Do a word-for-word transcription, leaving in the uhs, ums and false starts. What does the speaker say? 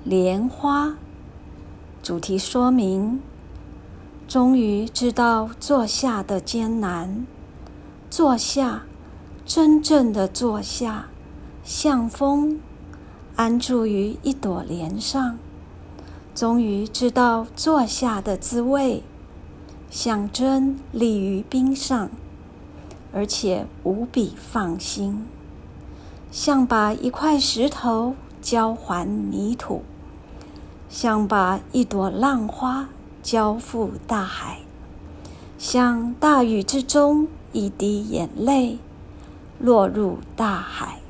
莲花。主题说明：终于知道坐下的艰难，坐下，真正的坐下，像风，安住于一朵莲上。终于知道坐下的滋味，像针立于冰上，而且无比放心，像把一块石头交还泥土，像把一朵浪花交付大海，像大雨之中一滴眼泪落入大海。